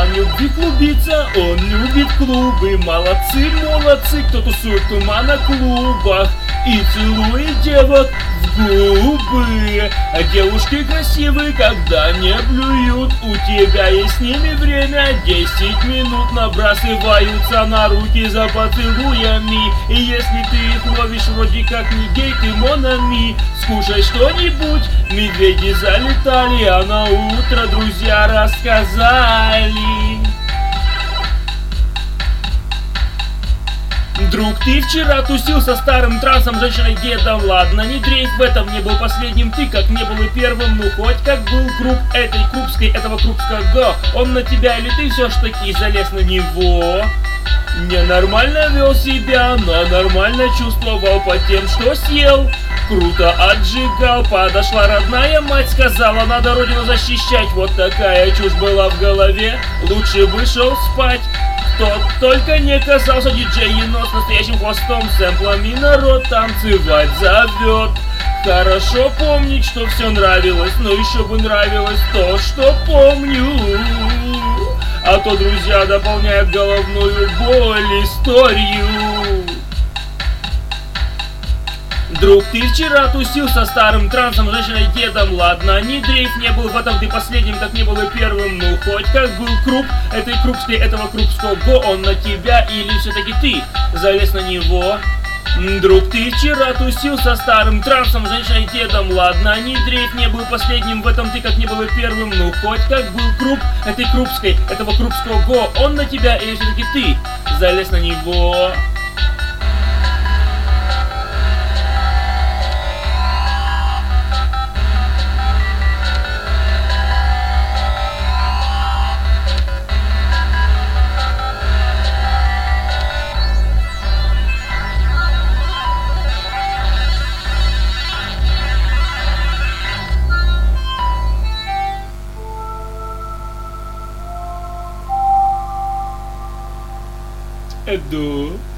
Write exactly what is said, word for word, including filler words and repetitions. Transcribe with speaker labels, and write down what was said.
Speaker 1: океан любви клубится, он любит клубы. Молодцы, молодцы, кто тусует в тумано-клубах и целует девок в губы. А девушки красивые, когда не блюют. У тебя есть с ними время, десять минут. Набрасываются на руки за поцелуями. И если ты их ловишь, вроде как не гей, ты монами. Скушай что-нибудь, медведи залетали, а на утро друзья рассказали. Друг, ты вчера тусил со старым трансом, женщиной, дедом. Ладно, не дрейф, в этом не был последним ты, как не был и первым. Ну хоть как был круг этой крупской, этого крупского. Он на тебя или ты все ж таки залез на него? Ненормально вел себя, но нормально чувствовал по тем, что съел. Круто отжигал, подошла родная мать, сказала, надо родину защищать. Вот такая чушь была в голове, лучше бы шел спать. Кто только не касался диджея, но с настоящим хвостом, сэмплами народ танцевать зовет. Хорошо помнить, что все нравилось, но еще бы нравилось то, что помню. А то друзья дополняют головную боль историю. Друг, ты вчера тусил со старым трансом, женщиной, дедом. Ладно, не дрейф, не был в этом ты последним, как не был и первым. Ну хоть как был круг этой крупской, этого крупского. Он на тебя или все-таки ты залез на него? Друг, ты вчера тусил со старым трансом, женщиной, дедом. Ладно, не дрейф, не был последним, в этом ты как не был и первым. Ну хоть как был круг этой крупской, этого крупского. Он на тебя или все-таки ты залез на него? Эду.